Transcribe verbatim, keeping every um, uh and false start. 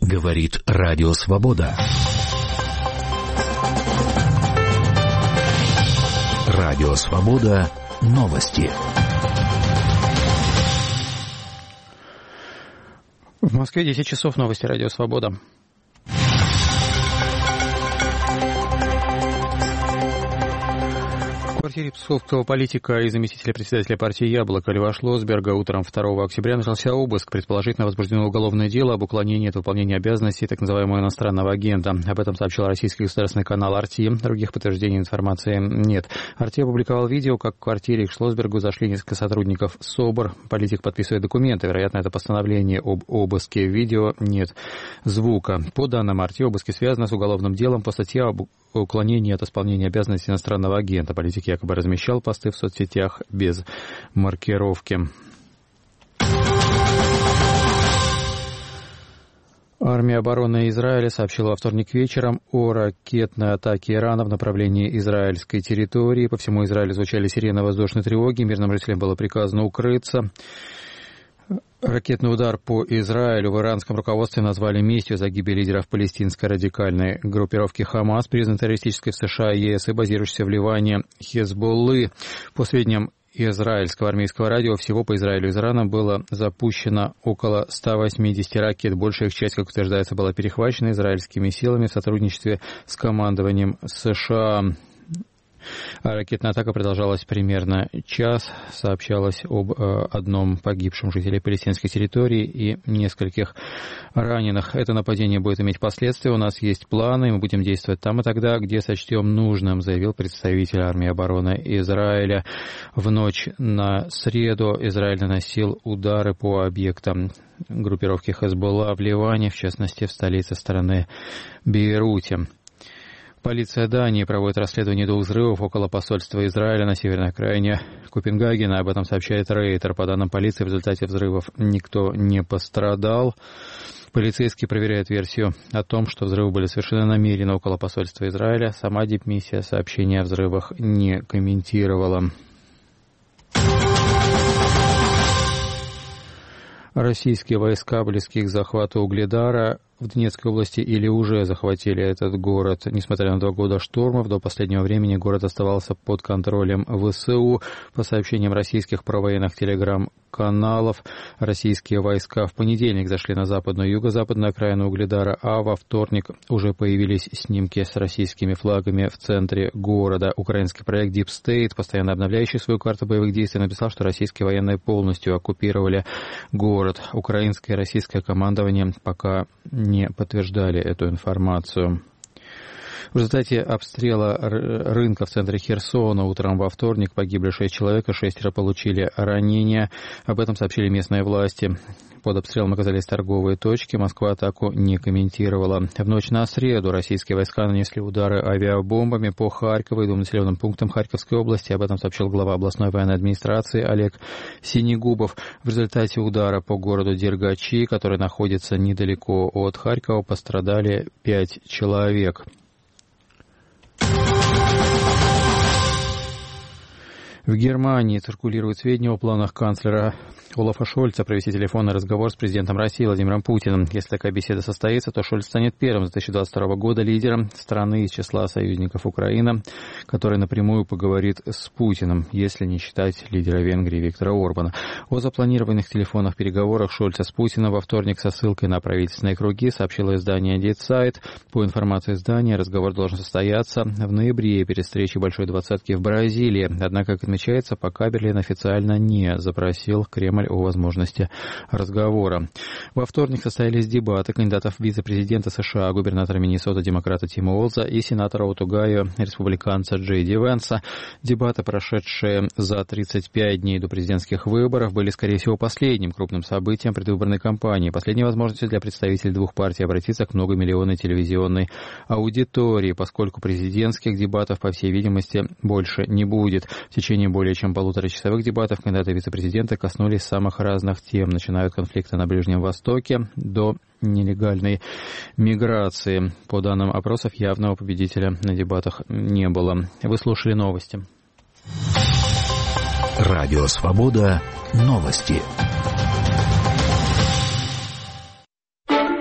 Говорит Радио Свобода. Радио Свобода. Новости. В Москве десять часов. Новости Радио Свобода. В квартире псковского политика и заместителя председателя партии «Яблоко» Льва Шлосберга утром второго октября начался обыск. Предположительно возбуждено уголовное дело об уклонении от выполнения обязанностей так называемого иностранного агента. Об этом сообщил российский государственный канал «Арти». Других подтверждений информации нет. «Арти» опубликовал видео, как в квартире к Шлосбергу зашли несколько сотрудников СОБР. Политик подписывает документы. Вероятно, это постановление об обыске. В видео нет звука. По данным «Арти», обыски связаны с уголовным делом по статье об уклонении от исполнения обязанностей иностранного агента. Политик якобы размещал посты в соцсетях без маркировки. Армия обороны Израиля сообщила во вторник вечером о ракетной атаке Ирана в направлении израильской территории. По всему Израилю звучали сирены воздушной тревоги. Мирным жителям было приказано укрыться. Ракетный удар по Израилю в иранском руководстве назвали местью за гибель лидеров палестинской радикальной группировки «Хамас», признанной террористической в США и ЕС и базирующейся в Ливане «Хезболлы». По сведениям израильского армейского радио, всего по Израилю из Ирана было запущено около ста восьмидесяти ракет. Большая их часть, как утверждается, была перехвачена израильскими силами в сотрудничестве с командованием США. Ракетная атака продолжалась примерно час. Сообщалось об э, одном погибшем жителе палестинской территории и нескольких раненых. Это нападение будет иметь последствия. У нас есть планы, и мы будем действовать там и тогда, где сочтем нужным, заявил представитель армии обороны Израиля. В ночь на среду Израиль наносил удары по объектам группировки Хезболла в Ливане, в частности, в столице страны Бейруте. Полиция Дании проводит расследование двух взрывов около посольства Израиля на северной окраине Копенгагена. Об этом сообщает Рейтер. По данным полиции, в результате взрывов никто не пострадал. Полицейские проверяют версию о том, что взрывы были совершены намеренно около посольства Израиля. Сама дипмиссия сообщения о взрывах не комментировала. Российские войска, близкие к захвату Угледара, в Донецкой области или уже захватили этот город. Несмотря на два года штурмов, до последнего времени город оставался под контролем ВСУ. По сообщениям российских провоенных телеграм-каналов, российские войска в понедельник зашли на западную и юго-западную окраину Угледара, а во вторник уже появились снимки с российскими флагами в центре города. Украинский проект Deep State, постоянно обновляющий свою карту боевых действий, написал, что российские военные полностью оккупировали город. Украинское и российское командование пока не подтверждали эту информацию. В результате обстрела рынка в центре Херсона утром во вторник погибли шесть человек, и шестеро получили ранения. Об этом сообщили местные власти. Под обстрелом оказались торговые точки. Москва атаку не комментировала. В ночь на среду российские войска нанесли удары авиабомбами по Харькову и двум населенным пунктам Харьковской области. Об этом сообщил глава областной военной администрации Олег Синегубов. В результате удара по городу Дергачи, который находится недалеко от Харькова, пострадали пять человек. В Германии циркулируют сведения о планах канцлера Олафа Шольца провести телефонный разговор с президентом России Владимиром Путиным. Если такая беседа состоится, то Шольц станет первым с две тысячи двадцать второго года лидером страны из числа союзников Украины, который напрямую поговорит с Путиным, если не считать лидера Венгрии Виктора Орбана. О запланированных телефонных переговорах Шольца с Путиным во вторник со ссылкой на правительственные круги сообщило издание Die Zeit. По информации издания, разговор должен состояться в ноябре перед встречей Большой Двадцатки в Бразилии. Однако, как отмечается, пока Берлин официально не запросил Кремль о возможности разговора. Во вторник состоялись дебаты кандидатов в вице-президента США, губернатора Миннесоты демократа Тима Уолза и сенатора от Огайо республиканца Джей Ди Венса. Дебаты, прошедшие за тридцать пять дней до президентских выборов, были, скорее всего, последним крупным событием предвыборной кампании, последней возможностью для представителей двух партий обратиться к многомиллионной телевизионной аудитории, поскольку президентских дебатов, по всей видимости, больше не будет. В течение более чем полуторачасовых дебатов кандидаты вице-президента коснулись самых разных тем, начиная от конфликта на Ближнем Востоке до нелегальной миграции. По данным опросов, явного победителя на дебатах не было. Вы слушали новости. Радио Свобода. Новости.